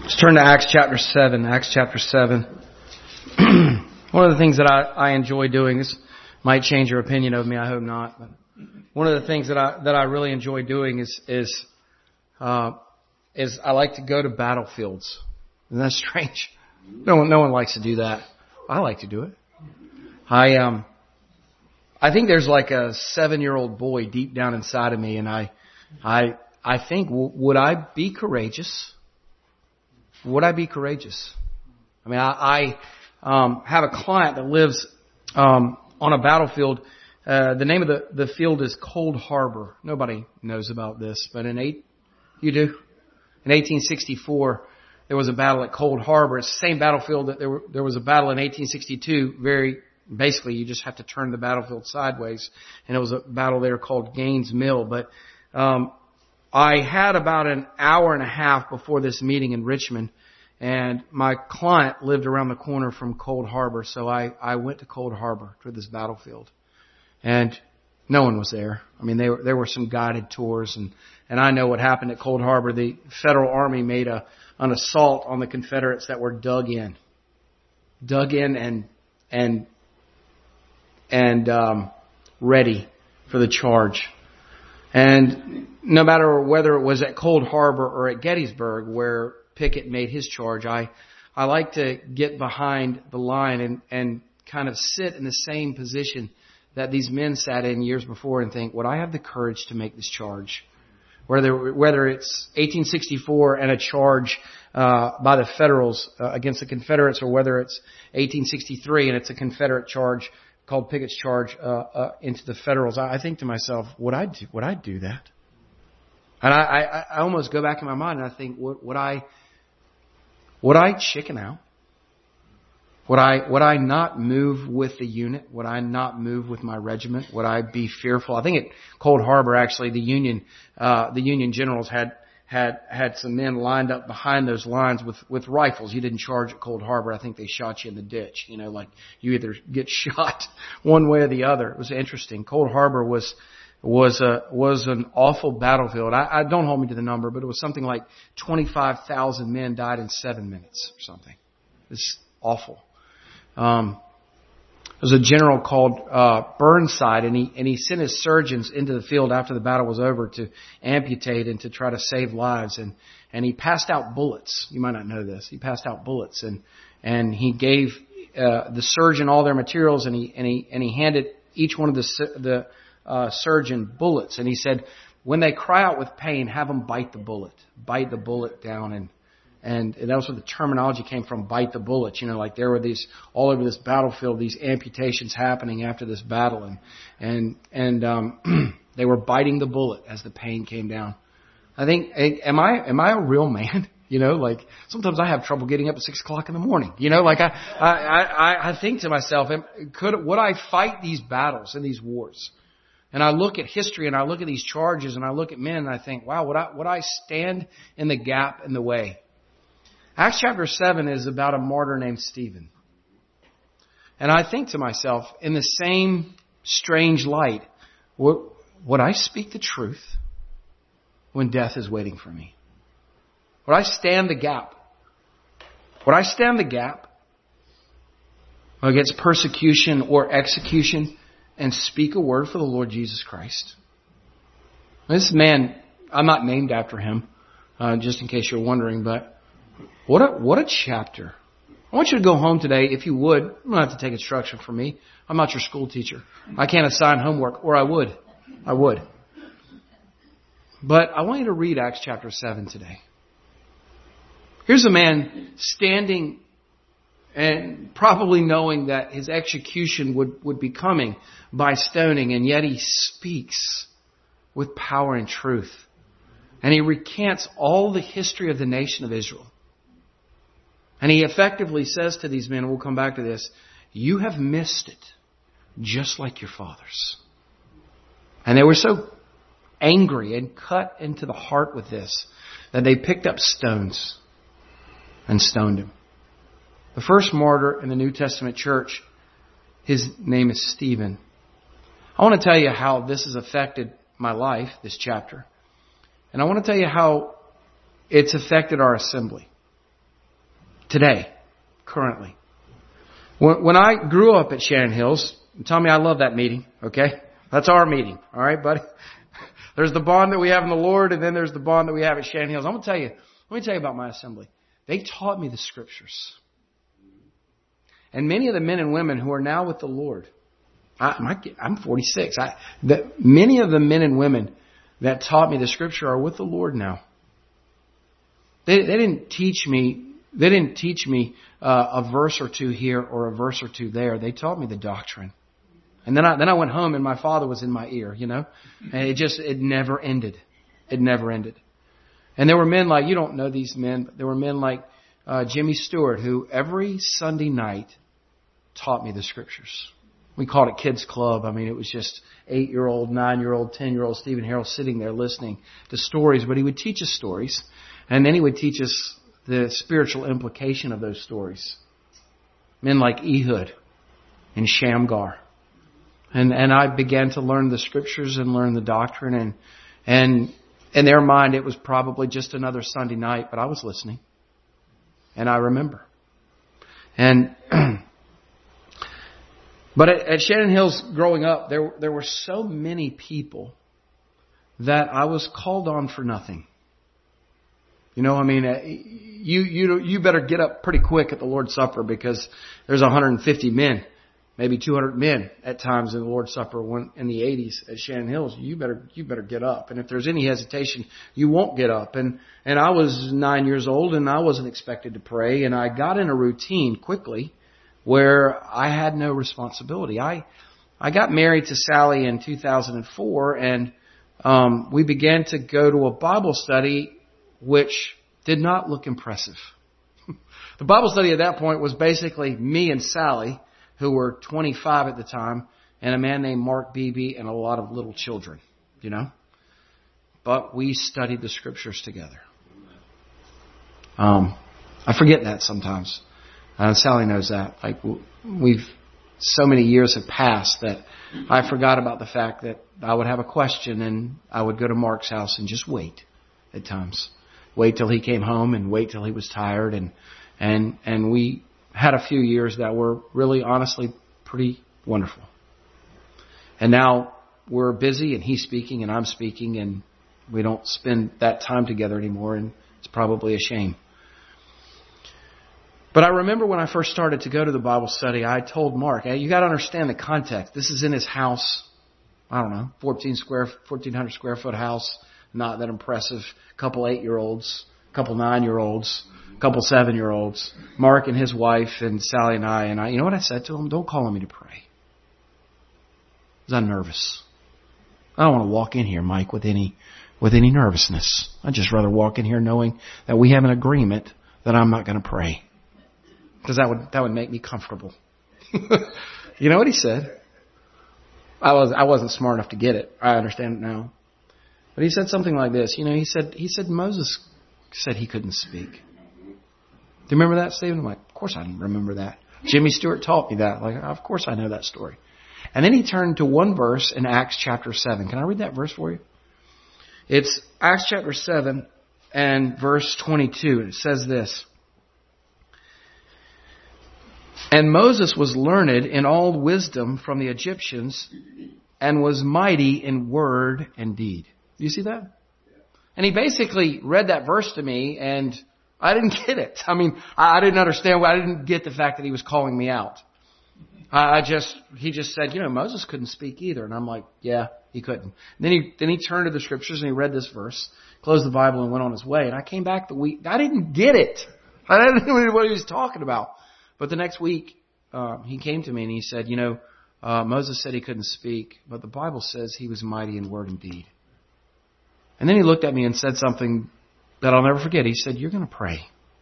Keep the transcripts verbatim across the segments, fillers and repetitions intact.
Let's turn to Acts chapter seven. Acts chapter seven. One of the things that I, I enjoy doing, this might change your opinion of me, I hope not. But one of the things that I that I really enjoy doing is is uh, is I like to go to battlefields. Isn't that strange? No one no one likes to do that. I like to do it. I um I think there's like a seven year old boy deep down inside of me, and I I I think w- would I be courageous? Would I be courageous? I mean, I, I um, have a client that lives um, on a battlefield. Uh, the name of the, the field is Cold Harbor. Nobody knows about this, but in eight, you do. In eighteen sixty-four, there was a battle at Cold Harbor. It's the same battlefield that there were, there was a battle in eighteen sixty-two. Very basically, you just have to turn the battlefield sideways, and it was a battle there called Gaines Mill. But um, I had about an hour and a half before this meeting in Richmond, and my client lived around the corner from Cold Harbor, so I, I went to Cold Harbor to this battlefield. And no one was there. I mean, they were, there were some guided tours, and, and I know what happened at Cold Harbor. The Federal Army made a an assault on the Confederates that were dug in. Dug in and and and um, ready for the charge. And no matter whether it was at Cold Harbor or at Gettysburg where Pickett made his charge, I, I like to get behind the line and, and kind of sit in the same position that these men sat in years before and think, would I have the courage to make this charge? Whether, whether it's eighteen sixty-four and a charge uh, by the Federals uh, against the Confederates, or whether it's eighteen sixty-three and it's a Confederate charge called Pickett's charge uh, uh, into the Federals, I, I think to myself, would I do, would I do that? And I, I, I almost go back in my mind and I think, would, would I would I chicken out? Would I would I not move with the unit? Would I not move with my regiment? Would I be fearful? I think at Cold Harbor, actually, the Union uh, the Union generals had had had some men lined up behind those lines with, with rifles. You didn't charge at Cold Harbor. I think they shot you in the ditch. You know, like you either get shot one way or the other. It was interesting. Cold Harbor was was a was an awful battlefield. I, I don't hold me to the number, but it was something like twenty-five thousand men died in seven minutes or something. It's awful. Um, there was a general called uh, Burnside, and he and he sent his surgeons into the field after the battle was over to amputate and to try to save lives. And and he passed out bullets. You might not know this. He passed out bullets, and and he gave uh, the surgeon all their materials, and he and he and he handed each one of the the uh, surgeon bullets, and he said, when they cry out with pain, have them bite the bullet, bite the bullet down. And And that was where the terminology came from, bite the bullet. You know, like there were these, all over this battlefield, these amputations happening after this battle. And, and, and, um, they were biting the bullet as the pain came down. I think, am I, am I a real man? You know, like sometimes I have trouble getting up at six o'clock in the morning. You know, like I, I, I, I think to myself, could, would I fight these battles and these wars? And I look at history and I look at these charges and I look at men and I think, wow, would I, would I stand in the gap in the way? Acts chapter seven is about a martyr named Stephen. And I think to myself, in the same strange light, would, would I speak the truth when death is waiting for me? Would I stand the gap? Would I stand the gap against persecution or execution and speak a word for the Lord Jesus Christ? This man, I'm not named after him, uh, just in case you're wondering, but What a, what a chapter. I want you to go home today, if you would. You don't have to take instruction from me. I'm not your school teacher. I can't assign homework, or I would. I would. But I want you to read Acts chapter seven today. Here's a man standing and probably knowing that his execution would, would be coming by stoning, and yet he speaks with power and truth. And he recants all the history of the nation of Israel. And he effectively says to these men, and we'll come back to this, you have missed it, just like your fathers. And they were so angry and cut into the heart with this that they picked up stones and stoned him. The first martyr in the New Testament church, his name is Stephen. I want to tell you how this has affected my life, this chapter. And I want to tell you how it's affected our assembly. today, currently. When, when I grew up at Shannon Hills, tell me I love that meeting, okay? That's our meeting, all right, buddy? There's the bond that we have in the Lord, and then there's the bond that we have at Shannon Hills. I'm going to tell you, let me tell you about my assembly. They taught me the Scriptures. And many of the men and women who are now with the Lord, I, my, I'm forty-six. I, the, many of the men and women that taught me the Scripture are with the Lord now. They, they didn't teach me. They didn't teach me uh, a verse or two here or a verse or two there. They taught me the doctrine. And then I then I went home and my father was in my ear, you know, and it just it never ended. It never ended. And there were men like, you don't know these men, but there were men like uh, Jimmy Stewart, who every Sunday night taught me the Scriptures. We called it Kids Club. I mean, it was just eight-year-old, nine-year-old, ten-year-old Stephen Harrell sitting there listening to stories. But he would teach us stories. And then he would teach us the spiritual implication of those stories. Men like Ehud and Shamgar. And and I began to learn the Scriptures and learn the doctrine. And, and in their mind, it was probably just another Sunday night. But I was listening. And I remember. And... But at, at Shannon Hills growing up, there there were so many people that I was called on for nothing. You know, I mean, you you you better get up pretty quick at the Lord's Supper because there's one hundred fifty men, maybe two hundred men at times in the Lord's Supper when, in the eighties at Shannon Hills. You better you better get up, and if there's any hesitation, you won't get up. And and I was nine years old, and I wasn't expected to pray, and I got in a routine quickly where I had no responsibility. I I got married to Sally in two thousand four, and um, we began to go to a Bible study which did not look impressive. The Bible study at that point was basically me and Sally, who were twenty-five at the time, and a man named Mark Beebe and a lot of little children, you know. But we studied the Scriptures together. Um, I forget that sometimes. Uh, Sally knows that. Like we've, so many years have passed that I forgot about the fact that I would have a question and I would go to Mark's house and just wait at times. Wait till he came home and wait till he was tired. And, and, and we had a few years that were really honestly pretty wonderful. And now we're busy and he's speaking and I'm speaking and we don't spend that time together anymore, and it's probably a shame. But I remember when I first started to go to the Bible study, I told Mark, hey, you got to understand the context. This is in his house. I don't know, fourteen square, fourteen hundred square foot house. Not that impressive. A couple eight-year-olds, a couple nine-year-olds, a couple seven-year-olds. Mark and his wife and Sally and I. And I, you know what I said to him? Don't call on me to pray. Because I'm nervous. I don't want to walk in here, Mike, with any, with any nervousness. I'd just rather walk in here knowing that we have an agreement that I'm not going to pray. Because that would that would make me comfortable. You know what he said? I was I wasn't smart enough to get it. I understand it now. But he said something like this. You know, he said he said Moses said he couldn't speak. Do you remember that, Stephen? I'm like, of course I didn't remember that. Jimmy Stewart taught me that. Like, of course I know that story. And then he turned to one verse in Acts chapter seven. Can I read that verse for you? It's Acts chapter seven and verse twenty-two. It says this. And Moses was learned in all wisdom from the Egyptians and was mighty in word and deed. Do you see that? And he basically read that verse to me and I didn't get it. I mean, I didn't understand. I didn't get the fact that he was calling me out. I just, he just said, you know, Moses couldn't speak either. And I'm like, yeah, he couldn't. And then he, then he turned to the Scriptures and he read this verse, closed the Bible and went on his way. And I came back the week, I didn't get it. I didn't know what he was talking about. But the next week, uh, he came to me and he said, you know, uh, Moses said he couldn't speak, but the Bible says he was mighty in word and deed. And then he looked at me and said something that I'll never forget. He said, you're going to pray.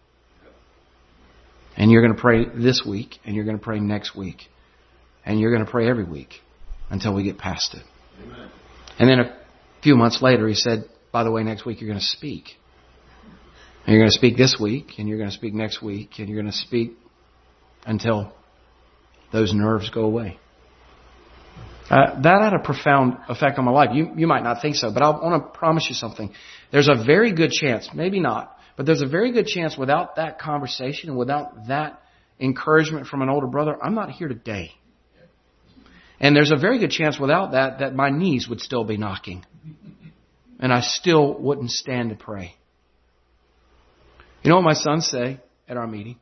And you're going to pray this week, and you're going to pray next week. And you're going to pray every week until we get past it. Amen. And then a few months later, he said, by the way, next week you're going to speak. And you're going to speak this week, and you're going to speak next week, and you're going to speak until those nerves go away. Uh, that had a profound effect on my life. You you might not think so, but I want to promise you something. There's a very good chance, maybe not, But there's a very good chance without that conversation and without that encouragement from an older brother, I'm not here today. And there's a very good chance without that, that my knees would still be knocking. And I still wouldn't stand to pray. You know what my sons say at our meeting?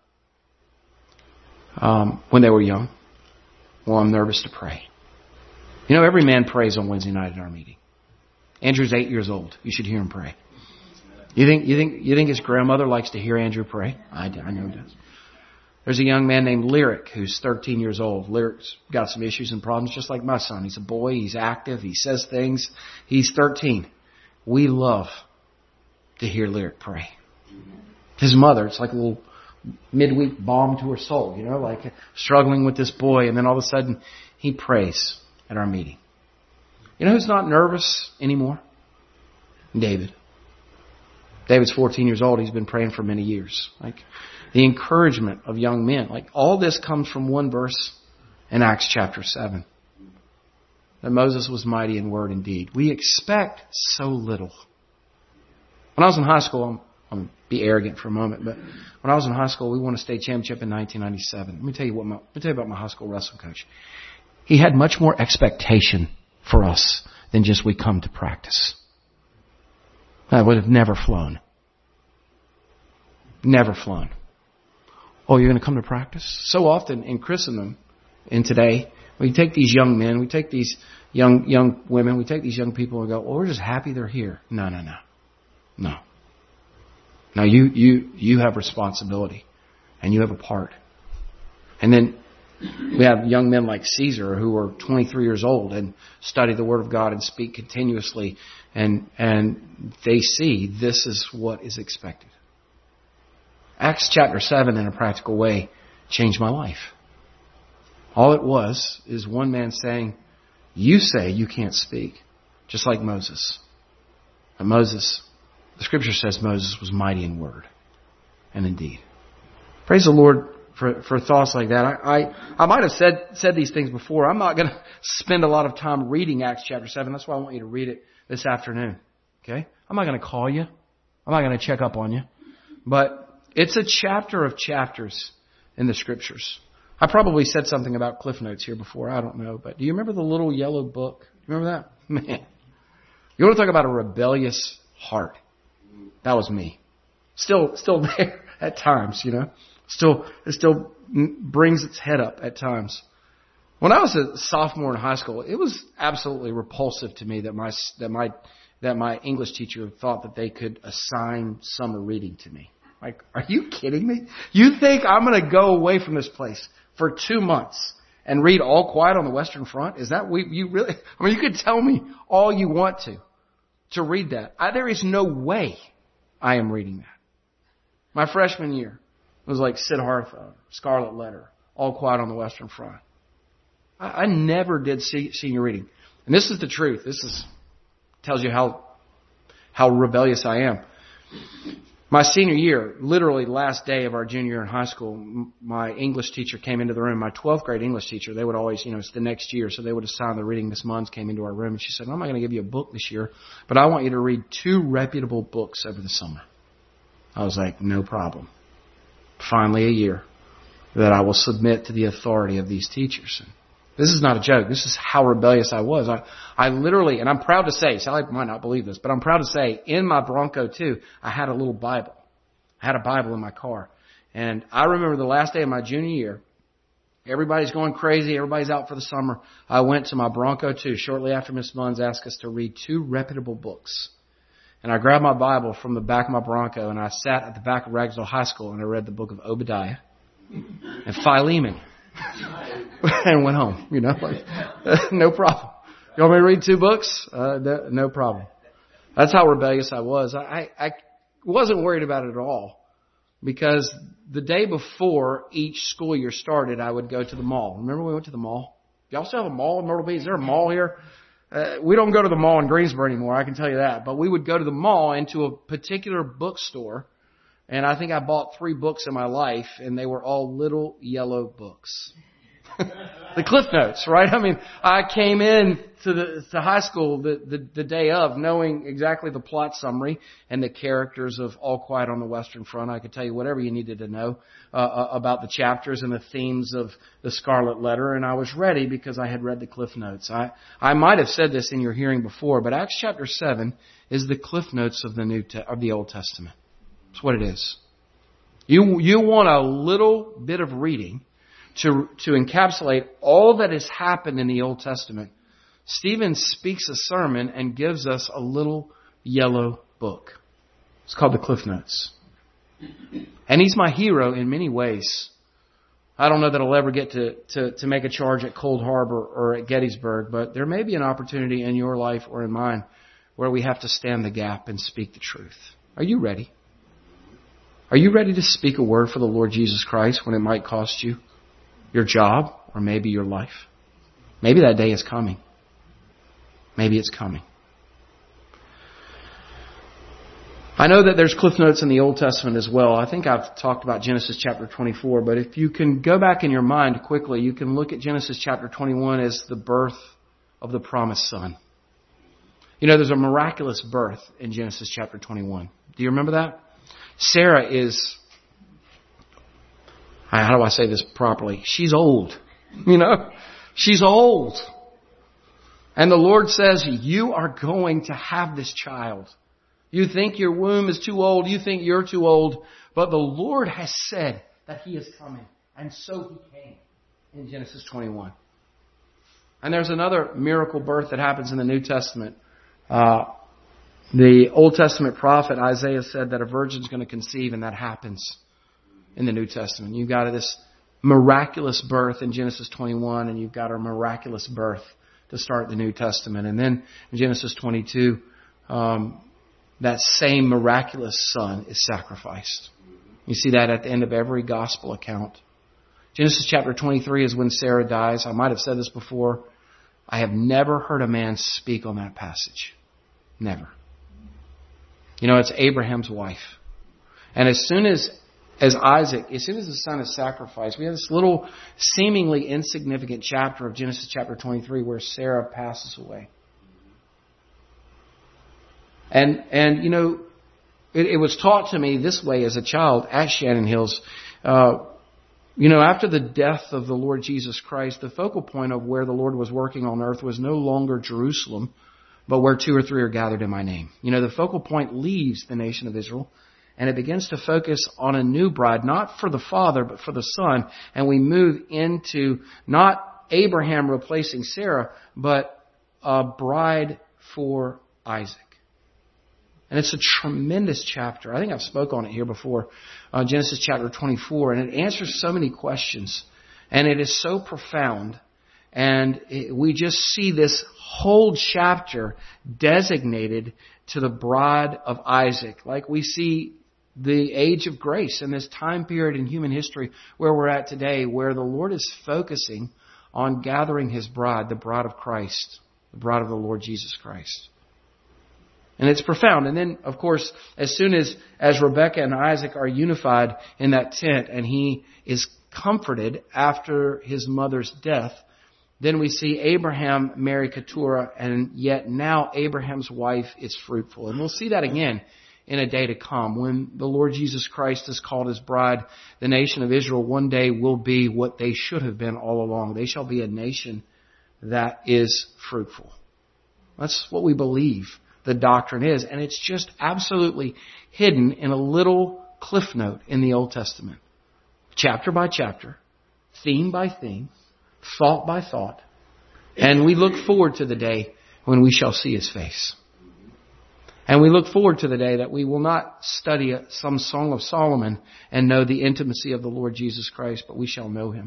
Um, when they were young? Well, I'm nervous to pray. You know, every man prays on Wednesday night at our meeting. Andrew's eight years old. You should hear him pray. You think, you think, you think his grandmother likes to hear Andrew pray? I, I know he does. There's a young man named Lyric who's thirteen years old. Lyric's got some issues and problems just like my son. He's a boy. He's active. He says things. He's thirteen. We love to hear Lyric pray. His mother, it's like a little midweek balm to her soul, you know, like struggling with this boy. And then all of a sudden he prays at our meeting. You know who's not nervous anymore? David. David's fourteen years old. He's been praying for many years. Like the encouragement of young men. Like all this comes from one verse in Acts chapter seven. That Moses was mighty in word and deed. We expect so little. When I was in high school, I'm, I'm going to be arrogant for a moment, but when I was in high school, we won a state championship in nineteen ninety-seven. Let me tell you what my, let me tell you about my high school wrestling coach. He had much more expectation for us than just we come to practice. I would have never flown. Never flown. Oh, you're going to come to practice? So often in Christendom, in today, we take these young men, we take these young young women, we take these young people and go, well, we're just happy they're here. No, no, no. No. Now you, you, you have responsibility and you have a part. And then we have young men like Caesar who are twenty-three years old and study the Word of God and speak continuously, and and they see this is what is expected. Acts chapter seven, in a practical way, changed my life. All it was is one man saying, you say you can't speak, just like Moses. And Moses, the Scripture says Moses was mighty in word and in deed. Praise the Lord for, for thoughts like that. I, I, I might have said, said these things before. I'm not going to spend a lot of time reading Acts chapter seven. That's why I want you to read it this afternoon. Okay? I'm not going to call you. I'm not going to check up on you. But it's a chapter of chapters in the Scriptures. I probably said something about Cliff Notes here before. I don't know. But do you remember the little yellow book? Remember that? Man. You want to talk about a rebellious heart? That was me. Still, still there at times, you know. Still, it still brings its head up at times. When I was a sophomore in high school, it was absolutely repulsive to me that my that my that my English teacher thought that they could assign summer reading to me. Like, are you kidding me? You think I'm going to go away from this place for two months and read All Quiet on the Western Front? Is that we you really? I mean, you could tell me all you want to to read that. I, there is no way I am reading that. My freshman year was like Siddhartha, Scarlet Letter, All Quiet on the Western Front. I, I never did see, senior reading, and this is the truth. This is tells you how how rebellious I am. My senior year, literally the last day of our junior year in high school, my English teacher came into the room. My twelfth grade English teacher, they would always, you know, it's the next year, so they would assign the reading. Miss Munns came into our room and she said, I'm not going to give you a book this year, but I want you to read two reputable books over the summer. I was like, no problem. Finally a year that I will submit to the authority of these teachers. And this is not a joke. This is how rebellious I was. I, I literally, and I'm proud to say, Sally might not believe this, but I'm proud to say, in my Bronco too, I had a little Bible. I had a Bible in my car. And I remember the last day of my junior year, everybody's going crazy, everybody's out for the summer. I went to my Bronco too, shortly after Miss Munns asked us to read two reputable books. And I grabbed my Bible from the back of my Bronco and I sat at the back of Ragsdale High School and I read the book of Obadiah and Philemon. And went home, you know, like, no problem. You want me to read two books? Uh, no, no problem. That's how rebellious I was. I, I wasn't worried about it at all because the day before each school year started, I would go to the mall. Remember we went to the mall? Y'all still have a mall in Myrtle Beach? Is there a mall here? Uh, we don't go to the mall in Greensboro anymore, I can tell you that. But we would go to the mall into a particular bookstore. And I think I bought three books in my life, and they were all little yellow books. The Cliff Notes, right? I mean, I came in to the to high school the, the, the day of knowing exactly the plot summary and the characters of All Quiet on the Western Front. I could tell you whatever you needed to know uh, about the chapters and the themes of the Scarlet Letter, and I was ready because I had read the Cliff Notes. I, I might have said this in your hearing before, but Acts chapter seven is the Cliff Notes of the New Te- of the Old Testament. That's what it is. You you want a little bit of reading to to encapsulate all that has happened in the Old Testament. Stephen speaks a sermon and gives us a little yellow book. It's called the Cliff Notes. And he's my hero in many ways. I don't know that I'll ever get to, to, to make a charge at Cold Harbor or at Gettysburg, but there may be an opportunity in your life or in mine where we have to stand the gap and speak the truth. Are you ready? Are you ready to speak a word for the Lord Jesus Christ when it might cost you your job or maybe your life? Maybe that day is coming. Maybe it's coming. I know that there's Cliff Notes in the Old Testament as well. I think I've talked about Genesis chapter twenty-four, but if you can go back in your mind quickly, you can look at Genesis chapter twenty-one as the birth of the promised son. You know, there's a miraculous birth in Genesis chapter twenty-one. Do you remember that? Sarah is, how do I say this properly? She's old. You know, she's old. And the Lord says, you are going to have this child. You think your womb is too old. You think you're too old. But the Lord has said that He is coming. And so He came in Genesis twenty-one. And there's another miracle birth that happens in the New Testament. Uh, the Old Testament prophet Isaiah said that a virgin's going to conceive, and that happens in the New Testament. You've got this miraculous birth in Genesis twenty-one, and you've got a miraculous birth to start the New Testament. And then in Genesis twenty-two, um, that same miraculous son is sacrificed. You see that at the end of every gospel account. Genesis chapter twenty-three is when Sarah dies. I might have said this before. I have never heard a man speak on that passage. Never. You know, it's Abraham's wife. And as soon as As Isaac, as soon as the son is sacrificed, we have this little seemingly insignificant chapter of Genesis chapter twenty-three where Sarah passes away. And, and you know, it, it was taught to me this way as a child at Shannon Hills. Uh, you know, after the death of the Lord Jesus Christ, the focal point of where the Lord was working on earth was no longer Jerusalem, but where two or three are gathered in my name. You know, the focal point leaves the nation of Israel. And it begins to focus on a new bride, not for the father, but for the son. And we move into not Abraham replacing Sarah, but a bride for Isaac. And it's a tremendous chapter. I think I've spoke on it here before, uh, Genesis chapter twenty-four. And it answers so many questions. And it is so profound. And it, we just see this whole chapter designated to the bride of Isaac. Like we see the age of grace and this time period in human history where we're at today, where the Lord is focusing on gathering His bride, the bride of Christ, the bride of the Lord Jesus Christ. And it's profound. And then, of course, as soon as, as Rebekah and Isaac are unified in that tent and he is comforted after his mother's death, then we see Abraham marry Keturah, and yet now Abraham's wife is fruitful. And we'll see that again in a day to come. When the Lord Jesus Christ is called His bride, the nation of Israel one day will be what they should have been all along. They shall be a nation that is fruitful. That's what we believe the doctrine is. And it's just absolutely hidden in a little cliff note in the Old Testament. Chapter by chapter, theme by theme, thought by thought. And we look forward to the day when we shall see His face. And we look forward to the day that we will not study some Song of Solomon and know the intimacy of the Lord Jesus Christ, but we shall know Him.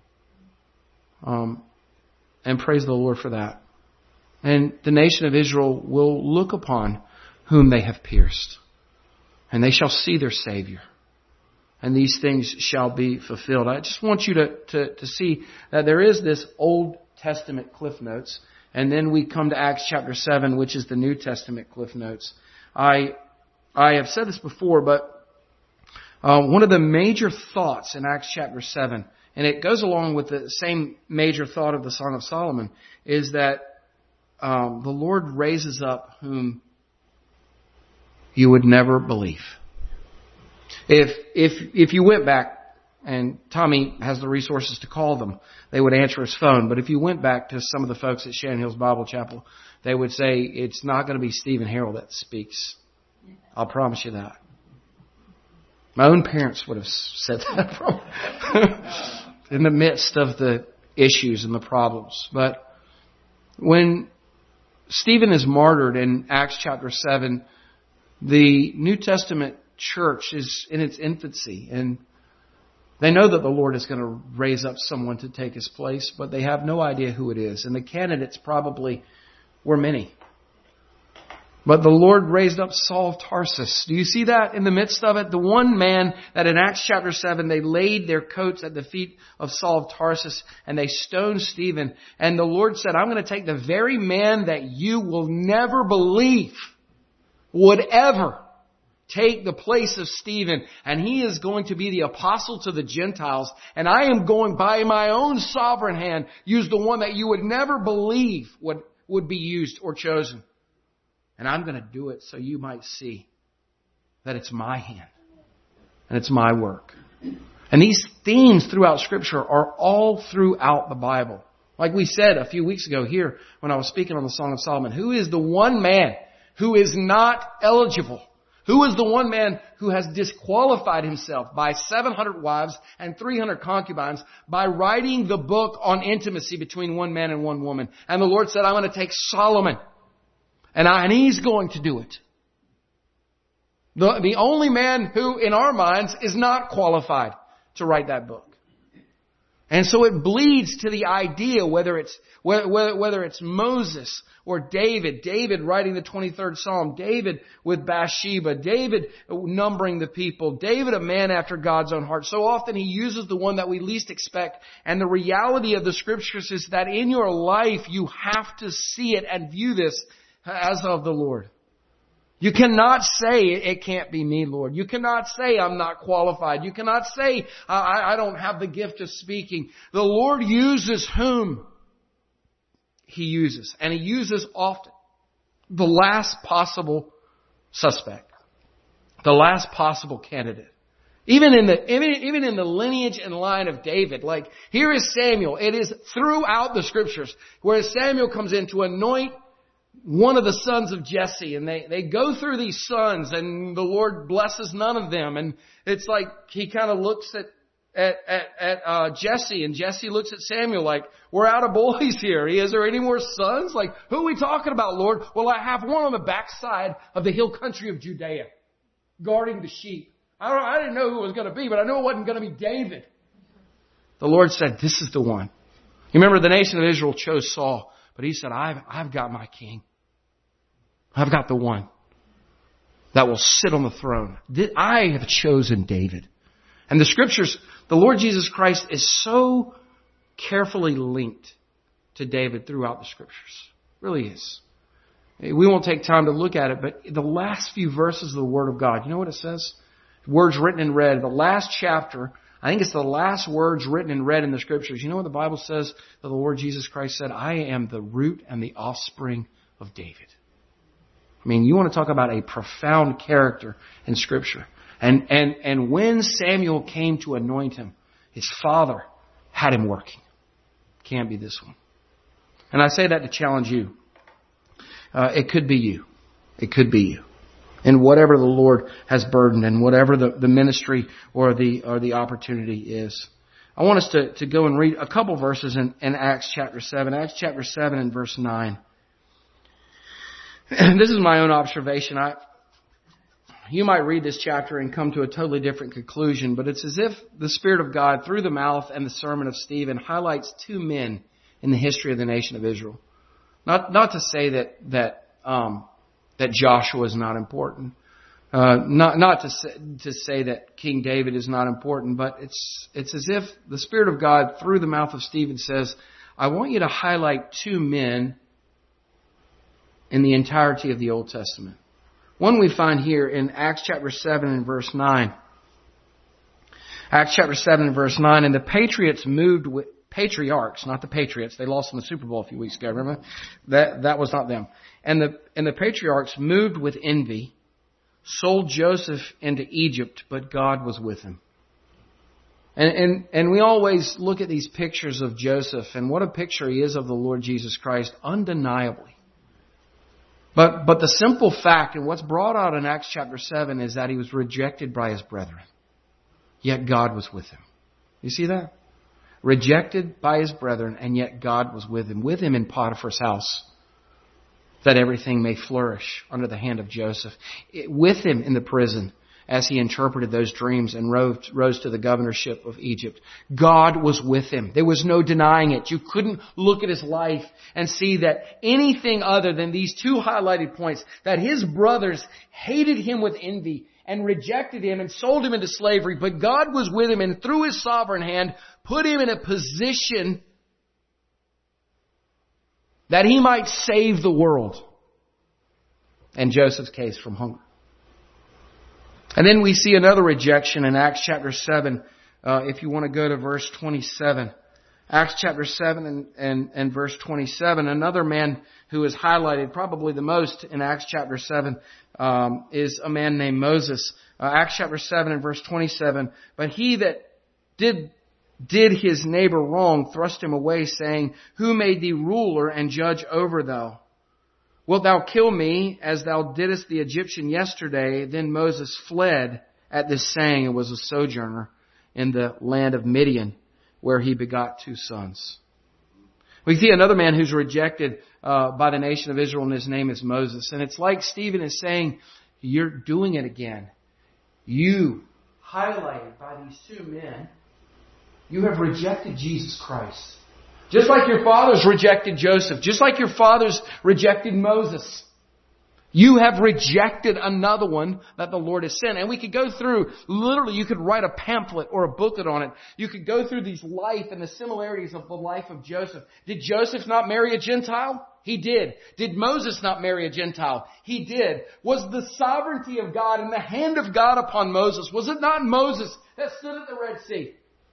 Um, and praise the Lord for that. And the nation of Israel will look upon whom they have pierced. And they shall see their Savior. And these things shall be fulfilled. I just want you to, to, to see that there is this Old Testament Cliff Notes. And then we come to Acts chapter seven, which is the New Testament Cliff Notes. I I have said this before, but uh, one of the major thoughts in Acts chapter seven And it goes along with the same major thought of the Song of Solomon, is that um, the Lord raises up whom you would never believe. If if if you went back, and Tommy has the resources to call them, they would answer his phone. But if you went back to some of the folks at Shannon Hills Bible Chapel, they would say it's not going to be Stephen Harrell that speaks. I'll promise you that. My own parents would have said that from in the midst of the issues and the problems. But when Stephen is martyred in Acts chapter seven, the New Testament church is in its infancy, and they know that the Lord is going to raise up someone to take his place, but they have no idea who it is. And the candidates probably were many. But the Lord raised up Saul of Tarsus. Do you see that in the midst of it? The one man that in Acts chapter seven, they laid their coats at the feet of Saul of Tarsus and they stoned Stephen. And the Lord said, I'm going to take the very man that you will never believe would ever take the place of Stephen, and he is going to be the apostle to the Gentiles, and I am going by my own sovereign hand use the one that you would never believe would, would be used or chosen. And I'm going to do it so you might see that it's my hand and it's my work. And these themes throughout Scripture are all throughout the Bible. Like we said a few weeks ago here when I was speaking on the Song of Solomon, who is the one man who is not eligible? Who is the one man who has disqualified himself by seven hundred wives and three hundred concubines by writing the book on intimacy between one man and one woman? And the Lord said, I'm going to take Solomon, and, I, and he's going to do it. The, the only man who, in our minds, is not qualified to write that book. And so it bleeds to the idea, whether it's whether, whether it's Moses or David, David writing the twenty-third Psalm, David with Bathsheba, David numbering the people, David a man after God's own heart. So often he uses the one that we least expect. And the reality of the Scriptures is that in your life you have to see it and view this as of the Lord. You cannot say, it can't be me, Lord. You cannot say, I'm not qualified. You cannot say, I, I don't have the gift of speaking. The Lord uses whom He uses. And He uses often the last possible suspect. The last possible candidate. Even in the, even, even in the lineage and line of David. Like, here is Samuel. It is throughout the Scriptures where Samuel comes in to anoint one of the sons of Jesse, and they, they go through these sons, and the Lord blesses none of them. And it's like he kind of looks at at at, at uh, Jesse, and Jesse looks at Samuel like, we're out of boys here. Is there any more sons? Like, who are we talking about, Lord? Well, I have one on the backside of the hill country of Judea, guarding the sheep. I don't, I didn't know who it was going to be, but I knew it wasn't going to be David. The Lord said, this is the one. You remember the nation of Israel chose Saul, but He said, I've I've got my king. I've got the one that will sit on the throne. I have chosen David. And the Scriptures, the Lord Jesus Christ is so carefully linked to David throughout the Scriptures. It really is. We won't take time to look at it, but the last few verses of the Word of God, you know what it says? Words written in red. The last chapter, I think it's the last words written in red in the Scriptures. You know what the Bible says? That the Lord Jesus Christ said, I am the root and the offspring of David. I mean, you want to talk about a profound character in Scripture. And, and, and when Samuel came to anoint him, his father had him working. Can't be this one. And I say that to challenge you. Uh, it could be you. It could be you. And whatever the Lord has burdened and whatever the, the ministry or the, or the opportunity is. I want us to, to go and read a couple verses in, in Acts chapter seven. Acts chapter seven and verse nine. And this is my own observation. I, you might read this chapter and come to a totally different conclusion, but it's as if the Spirit of God, through the mouth and the sermon of Stephen, highlights two men in the history of the nation of Israel. Not, not to say that that um, that Joshua is not important, uh, not not to say, to say that King David is not important, but it's it's as if the Spirit of God, through the mouth of Stephen, says, "I want you to highlight two men in the entirety of the Old Testament." One we find here in Acts chapter seven and verse nine. Acts chapter seven and verse nine, and the patriots moved with, patriarchs, not the Patriots. They lost in the Super Bowl a few weeks ago, remember? That, that was not them. And the, and the patriarchs moved with envy, sold Joseph into Egypt, but God was with him. And, and, and we always look at these pictures of Joseph, and what a picture he is of the Lord Jesus Christ, undeniably. But, but the simple fact, and what's brought out in Acts chapter seven, is that he was rejected by his brethren. Yet God was with him. You see that? Rejected by his brethren, and yet God was with him. With him in Potiphar's house, that everything may flourish under the hand of Joseph. With him in the prison, as he interpreted those dreams and rose, rose to the governorship of Egypt. God was with him. There was no denying it. You couldn't look at his life and see that anything other than these two highlighted points, that his brothers hated him with envy and rejected him and sold him into slavery, but God was with him and through his sovereign hand put him in a position that he might save the world, and Joseph's case, from hunger. And then we see another rejection in Acts chapter seven, uh, if you want to go to verse twenty-seven. Acts chapter seven and, and, and verse twenty-seven, another man who is highlighted probably the most in Acts chapter seven um, is a man named Moses. Uh, Acts chapter seven and verse twenty-seven, but he that did did his neighbor wrong thrust him away, saying, Who made thee ruler and judge over thou? Wilt thou kill me as thou didst the Egyptian yesterday? Then Moses fled at this saying and was a sojourner in the land of Midian, where he begot two sons. We see another man who's rejected uh, by the nation of Israel, and his name is Moses. And it's like Stephen is saying, you're doing it again. You, highlighted by these two men, you have rejected Jesus Christ. Just like your fathers rejected Joseph. Just like your fathers rejected Moses. You have rejected another one that the Lord has sent. And we could go through, literally you could write a pamphlet or a booklet on it. You could go through these life and the similarities of the life of Joseph. Did Joseph not marry a Gentile? He did. Did Moses not marry a Gentile? He did. Was the sovereignty of God and the hand of God upon Moses, was it not Moses that stood at the Red Sea?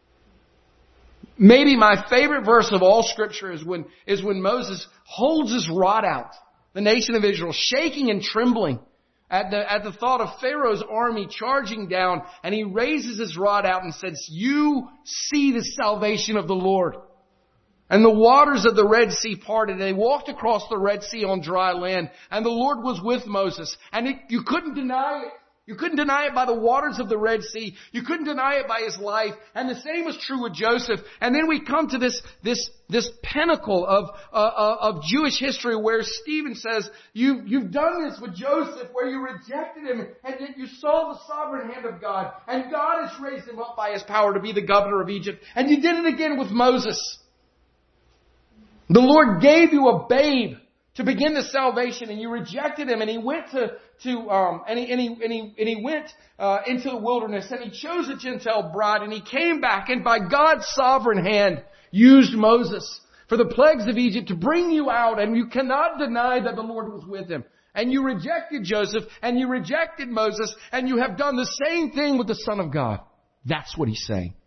Maybe my favorite verse of all Scripture is when, is when Moses holds his rod out. The nation of Israel shaking and trembling at the, at the thought of Pharaoh's army charging down, and he raises his rod out and says, You see the salvation of the Lord. And the waters of the Red Sea parted, and they walked across the Red Sea on dry land, and the Lord was with Moses. And it, you couldn't deny it. You couldn't deny it by the waters of the Red Sea. You couldn't deny it by his life. And the same was true with Joseph. And then we come to this, this, this pinnacle of, uh, of Jewish history where Stephen says, you, you've done this with Joseph where you rejected him and yet you saw the sovereign hand of God. And God has raised him up by his power to be the governor of Egypt. And you did it again with Moses. The Lord gave you a babe to begin the salvation, and you rejected him, and he went to, to, um, and he, and he, and he, and he went, uh, into the wilderness, and he chose a Gentile bride, and he came back, and by God's sovereign hand used Moses for the plagues of Egypt to bring you out, and you cannot deny that the Lord was with him. And you rejected Joseph, and you rejected Moses, and you have done the same thing with the Son of God. That's what he's saying.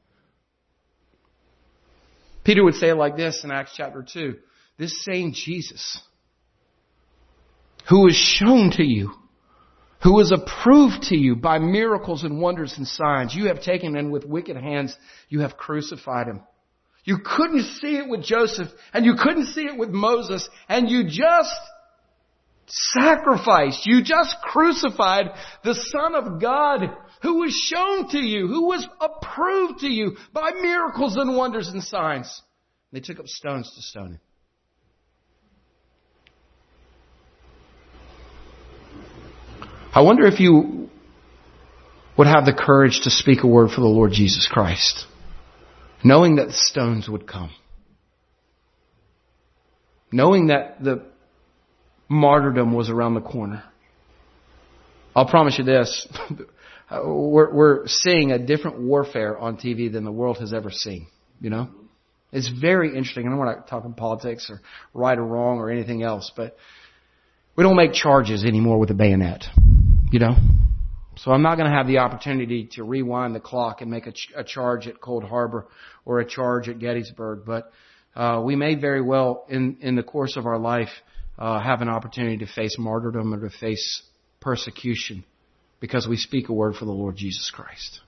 Peter would say it like this in Acts chapter two. This same Jesus, who is shown to you, who is approved to you by miracles and wonders and signs, you have taken, and with wicked hands you have crucified him. You couldn't see it with Joseph, and you couldn't see it with Moses, and you just sacrificed, you just crucified the Son of God, who was shown to you, who was approved to you by miracles and wonders and signs. They took up stones to stone him. I wonder if you would have the courage to speak a word for the Lord Jesus Christ, knowing that stones would come, knowing that the martyrdom was around the corner. I'll promise you this, we're, we're seeing a different warfare on T V than the world has ever seen, you know? It's very interesting. I don't want to talk in politics or right or wrong or anything else, but we don't make charges anymore with a bayonet. You know, So I'm not going to have the opportunity to rewind the clock and make a, ch- a charge at Cold Harbor or a charge at Gettysburg. But uh, we may very well, in, in the course of our life, uh, have an opportunity to face martyrdom or to face persecution because we speak a word for the Lord Jesus Christ.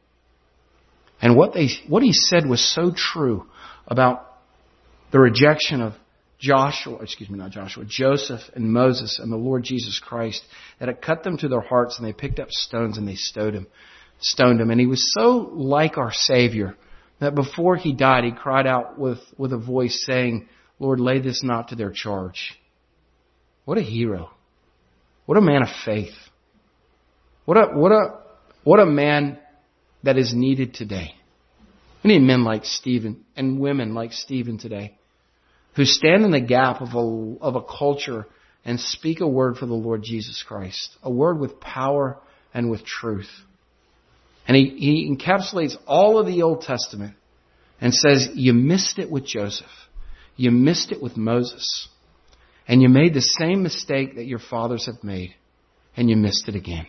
And what they what he said was so true about the rejection of Joshua, excuse me, not Joshua, Joseph and Moses and the Lord Jesus Christ, that it cut them to their hearts, and they picked up stones and they stoned him, stoned him. And he was so like our Savior that before he died, he cried out with, with a voice saying, Lord, lay this not to their charge. What a hero. What a man of faith. What a, what a, what a man that is needed today. We need men like Stephen and women like Stephen today who stand in the gap of a, of a culture and speak a word for the Lord Jesus Christ, a word with power and with truth. And he, he encapsulates all of the Old Testament and says, you missed it with Joseph. You missed it with Moses. And you made the same mistake that your fathers have made. And you missed it again.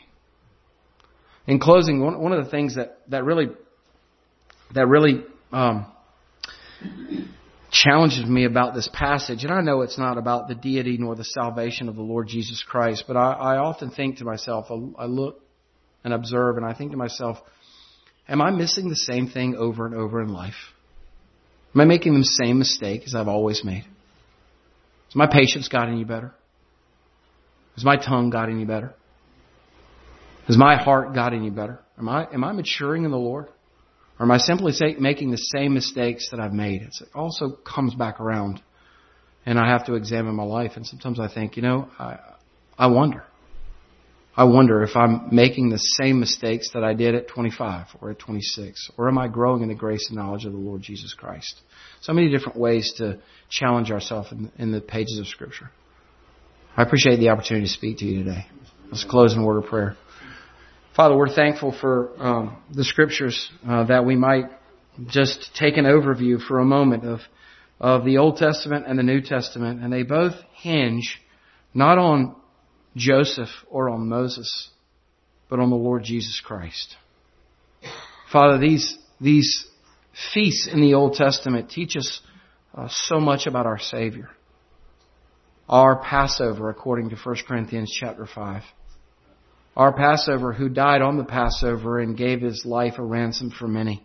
In closing, one, one of the things that, that really, that really, um, challenges me about this passage, and I know it's not about the deity nor the salvation of the Lord Jesus Christ, but I, I often think to myself, I, I look and observe, and I think to myself, am I missing the same thing over and over in life? Am I making the same mistake as I've always made? Has my patience got any better? Has my tongue got any better? Has my heart got any better? Am I am I maturing in the Lord? Or am I simply say, making the same mistakes that I've made? It also comes back around, and I have to examine my life. And sometimes I think, you know, I, I wonder. I wonder if I'm making the same mistakes that I did at twenty-five or at twenty-six. Or am I growing in the grace and knowledge of the Lord Jesus Christ? So many different ways to challenge ourselves in, in the pages of Scripture. I appreciate the opportunity to speak to you today. Let's close in a word of prayer. Father, we're thankful for um, the Scriptures uh, that we might just take an overview for a moment of of the Old Testament and the New Testament. And they both hinge not on Joseph or on Moses, but on the Lord Jesus Christ. Father, these these feasts in the Old Testament teach us uh, so much about our Savior. Our Passover, according to First Corinthians chapter five. Our Passover, who died on the Passover and gave His life a ransom for many.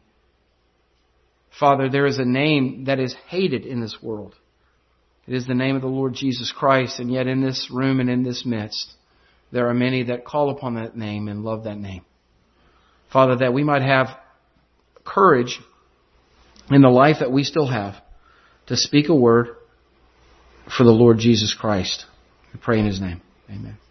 Father, there is a name that is hated in this world. It is the name of the Lord Jesus Christ, and yet in this room and in this midst, there are many that call upon that name and love that name. Father, that we might have courage in the life that we still have to speak a word for the Lord Jesus Christ. We pray in His name. Amen.